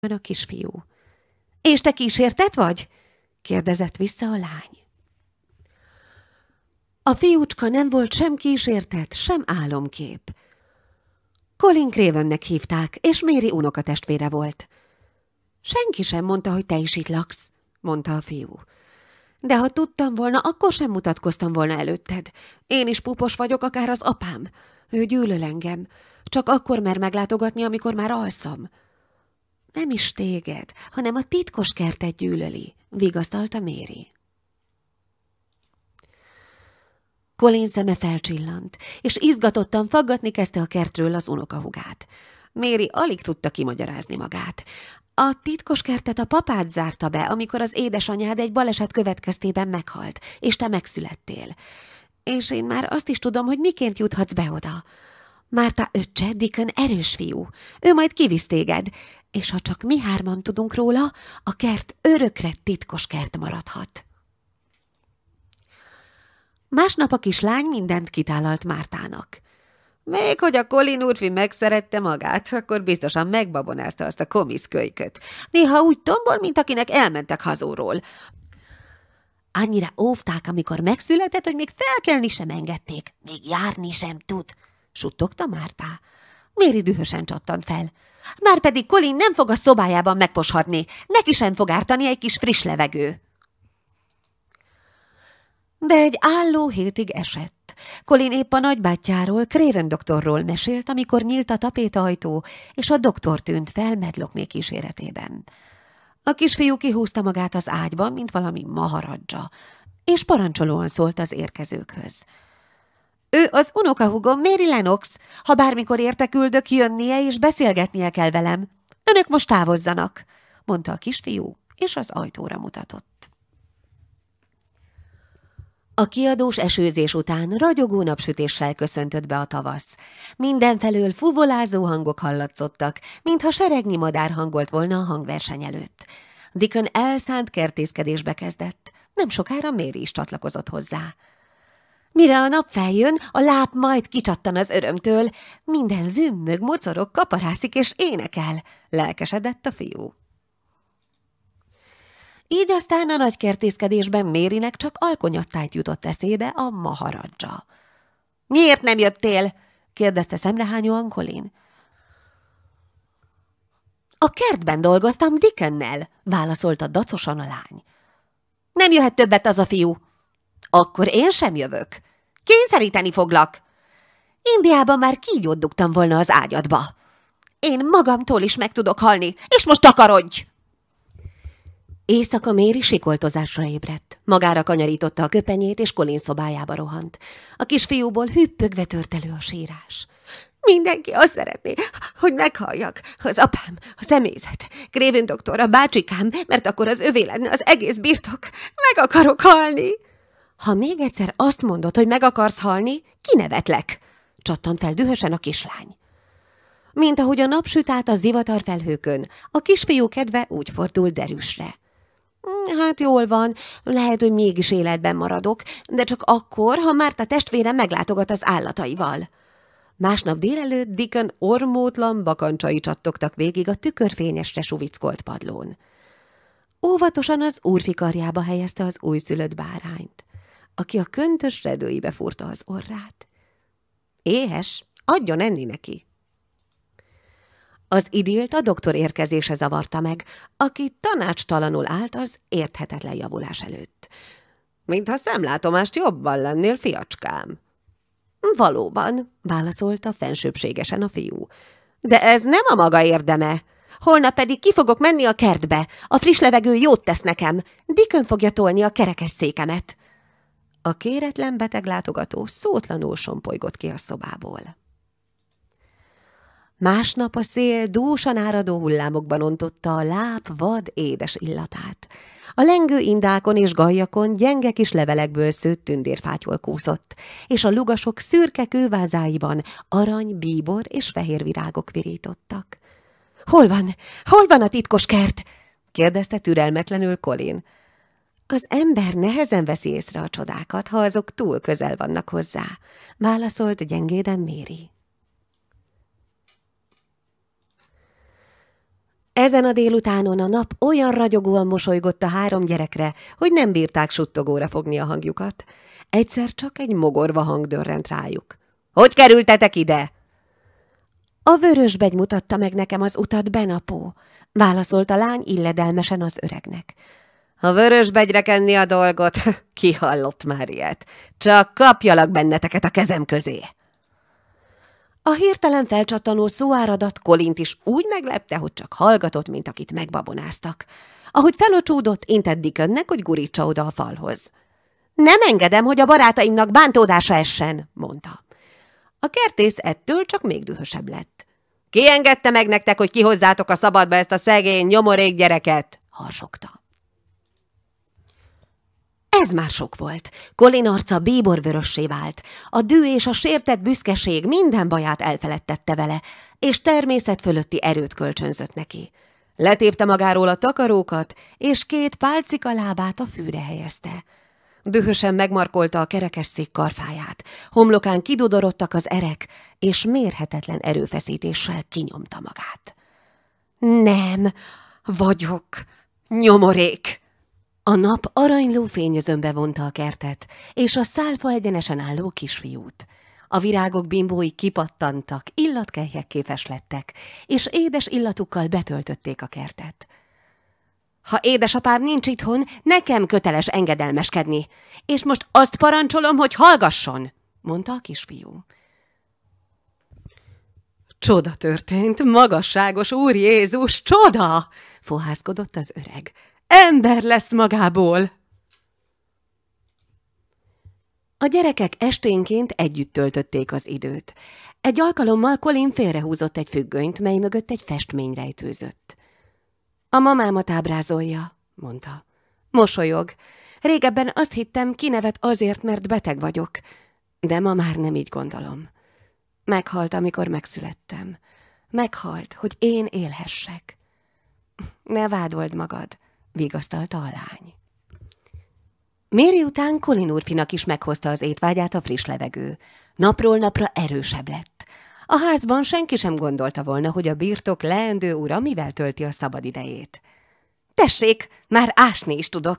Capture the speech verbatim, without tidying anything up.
a kisfiú. És te kísértet vagy? kérdezett vissza a lány. A fiúcska nem volt sem kísértet, sem álomkép. Colin Cravennek hívták, és Mary unokatestvére volt. Senki sem mondta, hogy te is itt laksz, mondta a fiú. De ha tudtam volna, akkor sem mutatkoztam volna előtted. Én is pupos vagyok, akár az apám. Ő gyűlöl engem. Csak akkor mer meglátogatni, amikor már alszom. Nem is téged, hanem a titkos kertet gyűlöli, vigasztalta Mary. Colin szeme felcsillant, és izgatottan faggatni kezdte a kertről az unokahúgát. Mary alig tudta kimagyarázni magát. A titkos kertet a papád zárta be, amikor az édesanyád egy baleset következtében meghalt, és te megszülettél. És én már azt is tudom, hogy miként juthatsz be oda. Márta öccse, Deacon erős fiú. Ő majd kivisz téged, és ha csak mi hárman tudunk róla, a kert örökre titkos kert maradhat. Másnap a kislány mindent kitálalt Mártának. Még hogy a Colin úrfi megszerette magát, akkor biztosan megbabonázta azt a komiszkölyköt. Néha úgy tombol, mint akinek elmentek hazóról. Annyira óvták, amikor megszületett, hogy még felkelni sem engedték. Még járni sem tud, suttogta Márta. Mary dühösen csattant fel. Márpedig Colin nem fog a szobájában megposhatni, neki sem fog ártani egy kis friss levegő. De egy álló hétig esett. Colin épp a nagybátyjáról, Craven doktorról mesélt, amikor nyílt a tapétaajtó, és a doktor tűnt fel Medlockné kíséretében. A kisfiú kihúzta magát az ágyban, mint valami maharadzsa, és parancsolóan szólt az érkezőkhöz. Ő az unokahúgom, Mary Lennox. Ha bármikor érteküldök, jönnie és beszélgetnie kell velem. Önök most távozzanak, mondta a kisfiú, és az ajtóra mutatott. A kiadós esőzés után ragyogó napsütéssel köszöntött be a tavasz. Mindenfelől fuvolázó hangok hallatszottak, mintha seregnyi madár hangolt volna a hangverseny előtt. Deacon elszánt kertészkedésbe kezdett. Nem sokára Mary is csatlakozott hozzá. Mire a nap feljön, a láb majd kicsattan az örömtől. Minden zümmög, mocorog, kaparászik és énekel, lelkesedett a fiú. Így aztán a nagy kertészkedésben Marynek csak alkonyattájt jutott eszébe, a maharadzsa. – Miért nem jöttél? – kérdezte szemrehányóan Colin. – A kertben dolgoztam Deaconnel – válaszolta dacosan a lány. – Nem jöhet többet az a fiú. – Akkor én sem jövök. Kényszeríteni foglak. Indiában már kígyót dugtam volna az ágyadba. Én magamtól is meg tudok halni, és most takarodj! Éjszaka Mary sikoltozásra ébredt. Magára kanyarította a köpenyét, és Colin szobájába rohant. A kisfiúból hüppögve tört elő a sírás. Mindenki azt szeretné, hogy meghalljak. Az apám, a személyzet, Craven doktor, a bácsikám, mert akkor az övé lenne az egész birtok. Meg akarok halni. Ha még egyszer azt mondod, hogy meg akarsz halni, kinevetlek, csattant fel dühösen a kislány. Mint ahogy a nap süt át a zivatar felhőkön, a kisfiú kedve úgy fordult derűsre. Hát jól van, lehet, hogy mégis életben maradok, de csak akkor, ha Márta testvérem meglátogat az állataival. Másnap délelőtt Deacon ormótlan bakancsai csattogtak végig a tükörfényesre suvickolt padlón. Óvatosan az úrfi karjába helyezte az újszülött bárányt, aki a köntös redőibe fúrta az orrát. Éhes, adjon enni neki. Az idillt a doktor érkezése zavarta meg, aki tanácstalanul állt az érthetetlen javulás előtt. Mintha szemlátomást jobban lennél, fiacskám. Valóban, válaszolta fensőbbségesen a fiú. De ez nem a maga érdeme. Holnap pedig ki fogok menni a kertbe. A friss levegő jót tesz nekem. Deacon fogja tolni a kerekes székemet. A kéretlen beteg látogató szótlanul sompolygott ki a szobából. Másnap a szél dúsan áradó hullámokban ontotta a láb vad édes illatát. A lengő indákon és gajjakon gyenge kis levelekből szőtt tündérfátyol kúszott, és a lugasok szürke kővázáiban arany, bíbor és fehér virágok virítottak. – Hol van? Hol van a titkos kert? – kérdezte türelmetlenül Colin. Az ember nehezen veszi észre a csodákat, ha azok túl közel vannak hozzá – válaszolt gyengéden Mary. Ezen a délutánon a nap olyan ragyogóan mosolygott a három gyerekre, hogy nem bírták suttogóra fogni a hangjukat. Egyszer csak egy mogorva hang dörrent rájuk. – Hogy kerültetek ide? – A vörösbegy mutatta meg nekem az utat, Benapó, válaszolt a lány illedelmesen az öregnek. – A vörösbegyre kenni a dolgot? Ki hallott már ilyet? Csak kapjalak benneteket a kezem közé! A hirtelen felcsattanó szóáradat Colint is úgy meglepte, hogy csak hallgatott, mint akit megbabonáztak. Ahogy felocsúdott, intett Dickonnek, hogy gurítsa oda a falhoz. Nem engedem, hogy a barátaimnak bántódása essen, mondta. A kertész ettől csak még dühösebb lett. Ki engedte meg nektek, hogy kihozzátok a szabadba ezt a szegény, nyomorék gyereket? Harsogta. Ez már sok volt. Colin arca bíborvörössé vált. A dű és a sértett büszkeség minden baját elfeledtette vele, és természet fölötti erőt kölcsönzött neki. Letépte magáról a takarókat, és két pálcika lábát a fűre helyezte. Dühösen megmarkolta a kerekesszék karfáját. Homlokán kidudorodtak az erek, és mérhetetlen erőfeszítéssel kinyomta magát. Nem vagyok nyomorék! A nap aranyló fényözönbe vonta a kertet, és a szálfa egyenesen álló kisfiút. A virágok bimbói kipattantak, illatkelyhekké feslettek, és édes illatukkal betöltötték a kertet. Ha édesapám nincs itthon, nekem köteles engedelmeskedni, és most azt parancsolom, hogy hallgasson, mondta a kisfiú. Csoda történt, magasságos Úr Jézus, csoda! Fohászkodott az öreg. Ember lesz magából! A gyerekek esténként együtt töltötték az időt. Egy alkalommal Colin félrehúzott egy függönyt, mely mögött egy festmény rejtőzött. A mamámat ábrázolja, mondta. Mosolyog. Régebben azt hittem, kinevet azért, mert beteg vagyok, de ma már nem így gondolom. Meghalt, amikor megszülettem. Meghalt, hogy én élhessek. Ne vádold magad, vigasztalta a lány. Méri után Colin úrfinak is meghozta az étvágyát a friss levegő. Napról napra erősebb lett. A házban senki sem gondolta volna, hogy a birtok leendő ura mivel tölti a szabadidejét. Tessék, már ásni is tudok,